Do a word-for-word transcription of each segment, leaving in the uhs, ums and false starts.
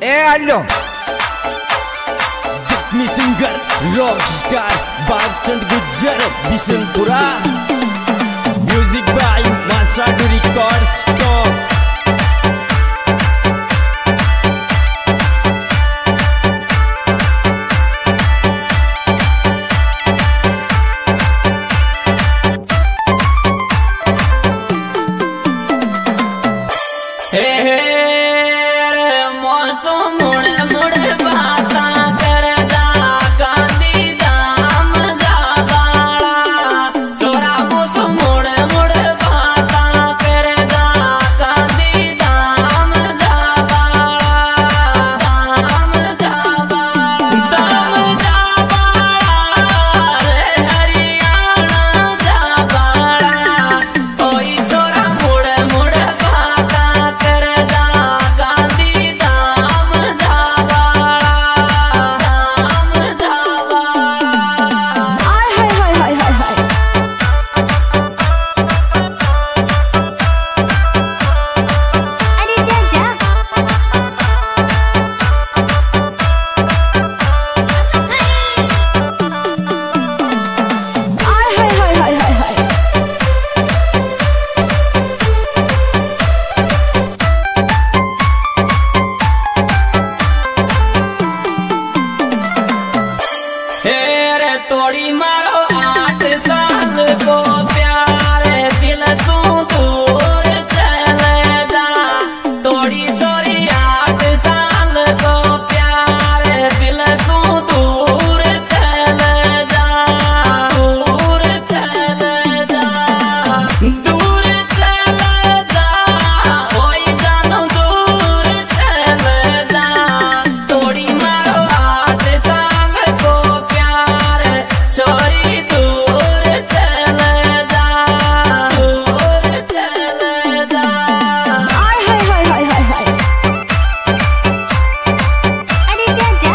ए आलो जख्मी singer rock star Bagchand Gujjar Bishanpura music by Masadu records स्टॉक। तोड़ी मारो आठ साल को प्यार दिल तू दूर चले जा। तोड़ी छोरी आठ साल को प्यार दिल तू दूर चले जा। दूर चले जा दूर चले जा ओई जानो दूर चले जा। तोड़ी मारो आठ साल को प्यार छोरी दूर चले जा। दूर चले जा हाय हाय हाय हाय हाय हाय अरे जा जा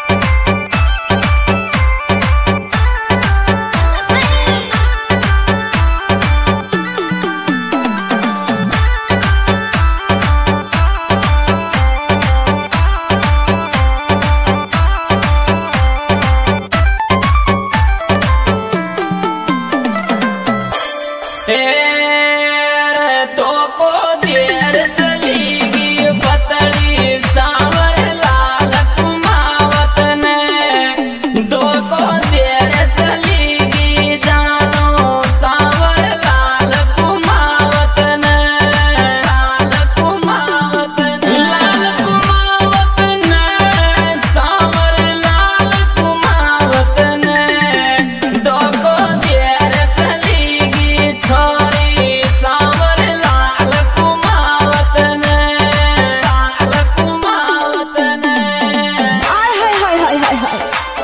तेरे तो को देर चलीगी पतली सांवर लाल कुमावत ने। दो को देर चलीगी जानो सांवर लाल कुमावत ने। लाल कुमावत ने लाल कुमावत ने सांवर लाल कुमावत ने। दो को देर चलीगी छोरी सांवर लाल कुमावत ने। लाल कुमावत ने हाय हाय हाय हाय हाय हाय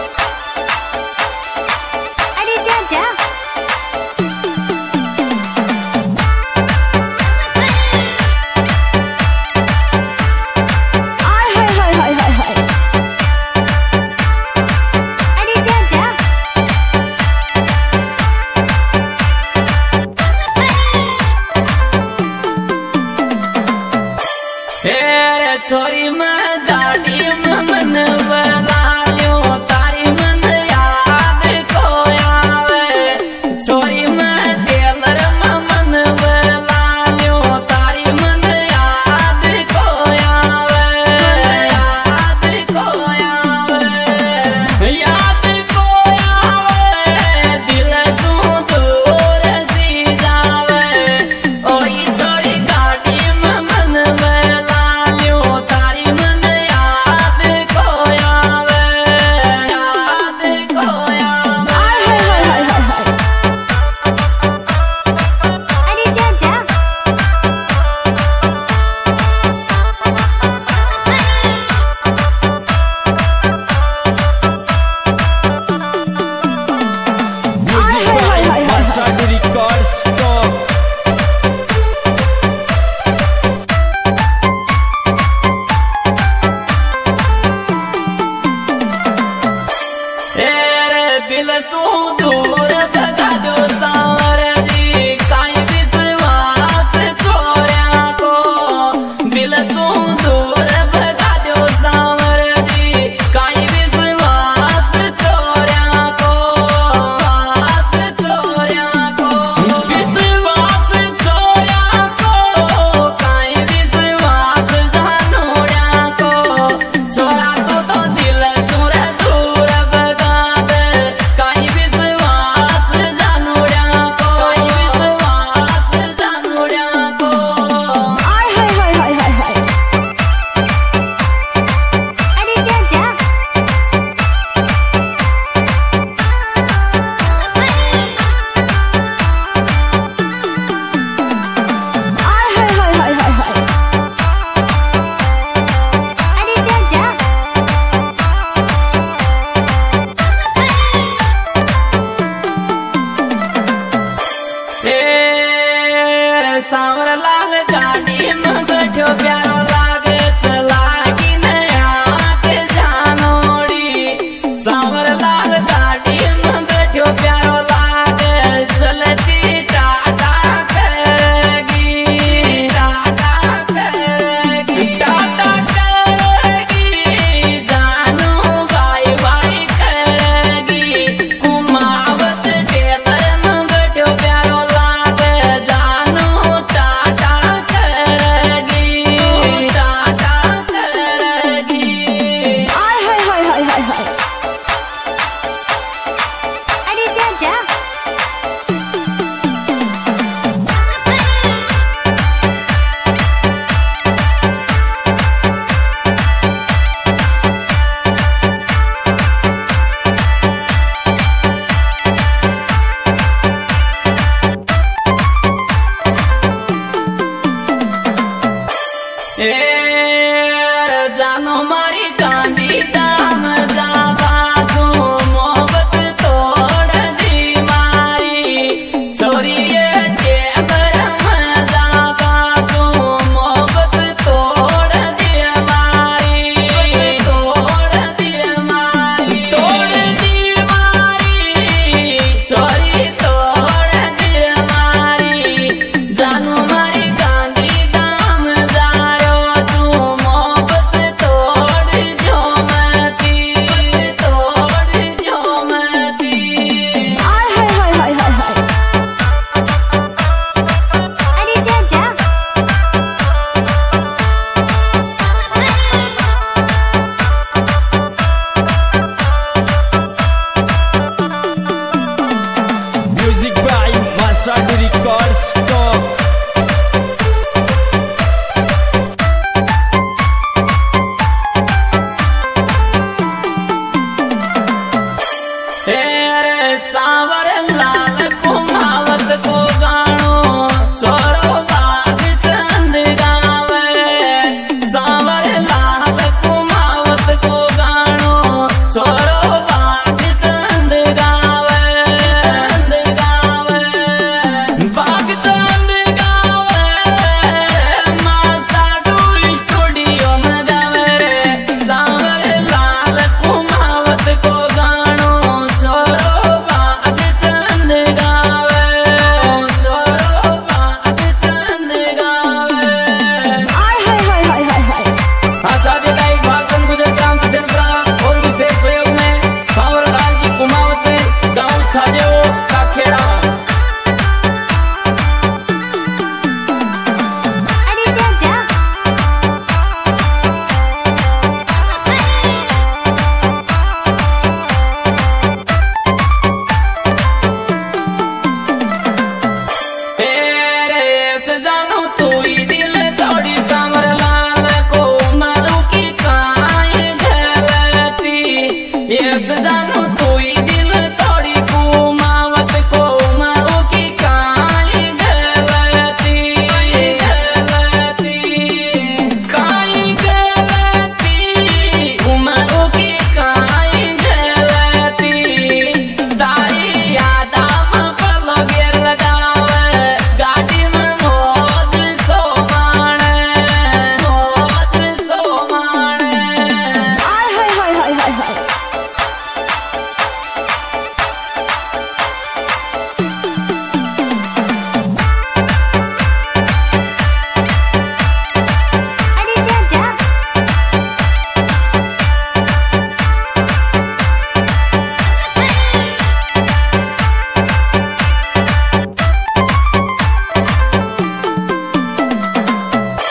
अरे जा जा हाय हाय हाय हाय हाय हाय अरे जा जा तेरे छोरी में दाढ़ी में